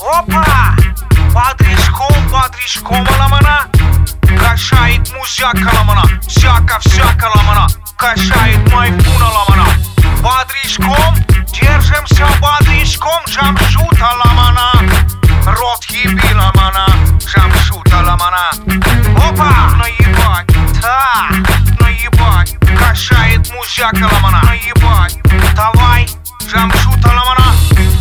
Опа! Бодришком, ламана. Качает музяка, ламана. Всяко, ламана. Качает майфуна, ламана. Бодришком, держимся бодришком. Джамшута, ламана. Рот еби, ламана. Джамшута, ламана. Опа! Наебать. Наебать. Качает музяка, ламана. Наебать. Давай, Джамшута, ламана.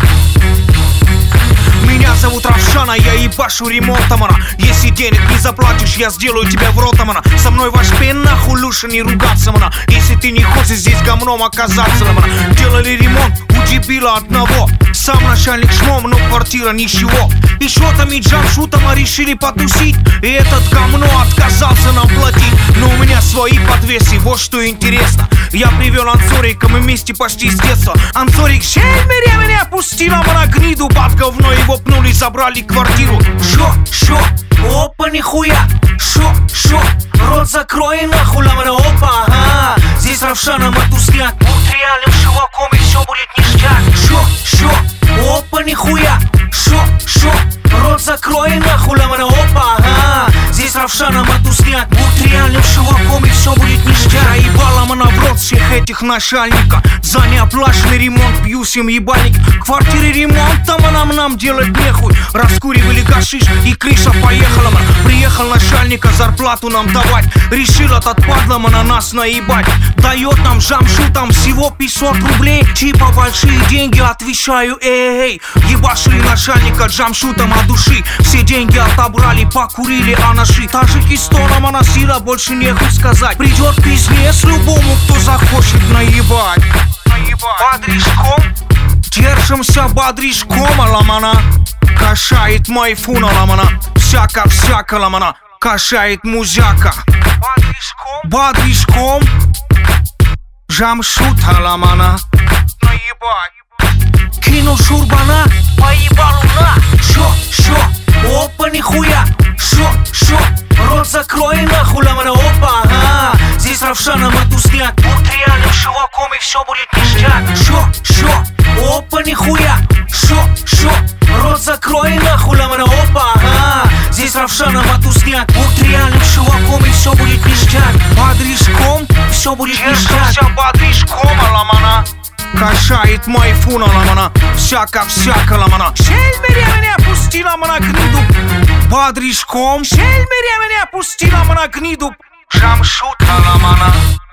Меня зовут Равшана, я ебашу ремонтом, она. Если денег не заплатишь, я сделаю тебя в ротом, она. Со мной ваш пен нахуй, лучше не ругаться, она. Если ты не хочешь здесь говном оказаться, она. Делали ремонт у дебила одного. Сам начальник шмом, но квартира ничего. И шотом и джамшутом решили потусить. И этот говно отказался нам платить. Но у меня свои подвесы, вот что интересно. Я привел Ансорика, мы вместе почти с детства. Ансорик щельмере меня пустила, на гниду под говно его пнули, забрали квартиру. Шо, опа, нихуя. Шо, рот закрой нахуй, ламана, опа, ага. Здесь Равшана матусняк, будь реальным чуваком и все будет ништяк. Шо, опа, нихуя. Шо, рот закрой нахуй, ламана, опа, ага. Здесь Равшана матусняк, будь реальным чуваком и все будет ништяк. Заебала мана в рот всех этих начальников. За неоплаченный ремонт пьюсь им ебальник. Квартиры ремонтом нам делать нехуй. Раскуривали гашиш и крыша поехала, мана. Приехал начальника зарплату нам давать. Решил этот падла на нас наебать. Дает нам Джамшутам всего 500 рублей. Типа большие деньги, отвечаю, эй. Ебашили начальника Джамшутам от души. Все деньги отобрали, покурили, а наши Таджикистаном она сила, больше нехуй сказать. Придет бизнес любому, кто захочет наебать. Бодришком, держимся бодришком, ламана. Качает майфуна, ламана. Всяко, ламана. Качает музяка. Бодришком, Джамшута, ламана. Наебать. Кинул шурбана, поебал на. Шо, опа, нихуя. Шо, рот закрой нахуй, ламана, опа, ага. Здесь Равшана матусняк, будь реальным чуваком и все будет ништяк. Шо, опа, нихуя. Шо, рот закрой нахуй, ламана, опа, ага. Здесь Равшана матусняк, будь реальным чуваком и все будет ништяк. Бодришком, все будет ништяк. Держимся бодришком, ламана. Качает майфуна, ламана. Всяко, ламана. Щельмере меня пустила, мана, гниду. Бодришком, щельмере меня пустила, мана, гниду. Джамшута, ламана.